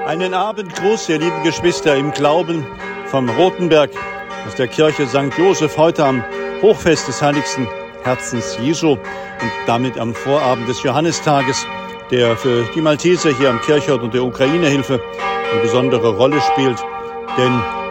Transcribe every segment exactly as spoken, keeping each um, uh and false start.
Einen Abendgruß, ihr lieben Geschwister im Glauben vom Rotenberg aus der Kirche Sankt Joseph, heute am Hochfest des heiligsten Herzens Jesu und damit am Vorabend des Johannistages, der für die Malteser hier am Kirchort und der Ukraine-Hilfe eine besondere Rolle spielt. Denn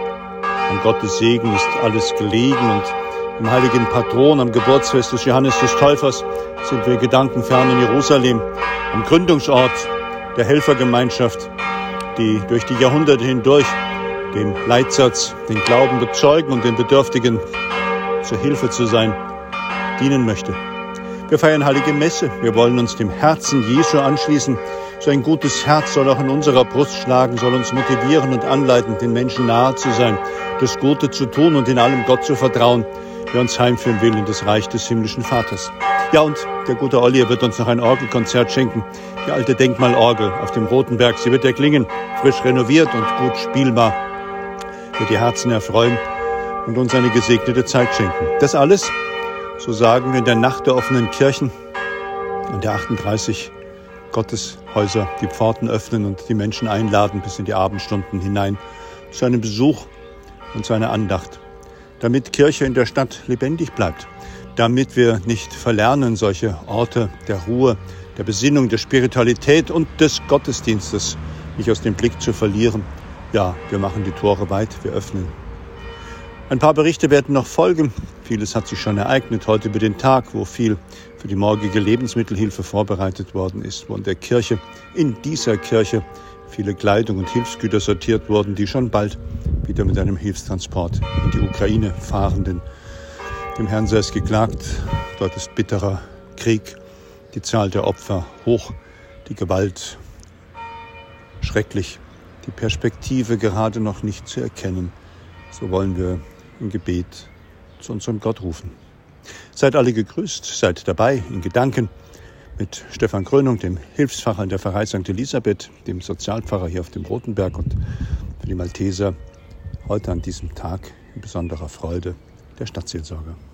an Gottes Segen ist alles gelegen und im heiligen Patron, am Geburtsfest des Johannes des Täufers, sind wir gedankenfern in Jerusalem, am Gründungsort der Helfergemeinschaft, die durch die Jahrhunderte hindurch dem Leitsatz, den Glauben bezeugen und den Bedürftigen zur Hilfe zu sein, dienen möchte. Wir feiern Heilige Messe. Wir wollen uns dem Herzen Jesu anschließen. So ein gutes Herz soll auch in unserer Brust schlagen, soll uns motivieren und anleiten, den Menschen nahe zu sein, das Gute zu tun und in allem Gott zu vertrauen, der uns heimführen will in das Reich des himmlischen Vaters. Ja, und der gute Olli wird uns noch ein Orgelkonzert schenken. Die alte Denkmalorgel auf dem Rotenberg. Sie wird erklingen, frisch renoviert und gut spielbar. Wird die Herzen erfreuen und uns eine gesegnete Zeit schenken. Das alles, so sagen wir in der Nacht der offenen Kirchen, an der achtunddreißig Gotteshäuser die Pforten öffnen und die Menschen einladen bis in die Abendstunden hinein zu einem Besuch und zu einer Andacht, damit Kirche in der Stadt lebendig bleibt, damit wir nicht verlernen, solche Orte der Ruhe, der Besinnung, der Spiritualität und des Gottesdienstes nicht aus dem Blick zu verlieren. Ja, wir machen die Tore weit, wir öffnen. Ein paar Berichte werden noch folgen. Vieles hat sich schon ereignet heute über den Tag, wo viel für die morgige Lebensmittelhilfe vorbereitet worden ist, wo in der Kirche, in dieser Kirche, viele Kleidung und Hilfsgüter sortiert wurden, die schon bald wieder mit einem Hilfstransport in die Ukraine fahrenden. Dem Herrn sei es geklagt, dort ist bitterer Krieg, die Zahl der Opfer hoch, die Gewalt schrecklich, die Perspektive gerade noch nicht zu erkennen. So wollen wir im Gebet zu unserem Gott rufen. Seid alle gegrüßt, seid dabei in Gedanken mit Stefan Krönung, dem Hilfspfarrer in der Pfarrei Sankt Elisabeth, dem Sozialpfarrer hier auf dem Rotenberg und für die Malteser heute an diesem Tag in besonderer Freude der Stadtseelsorger.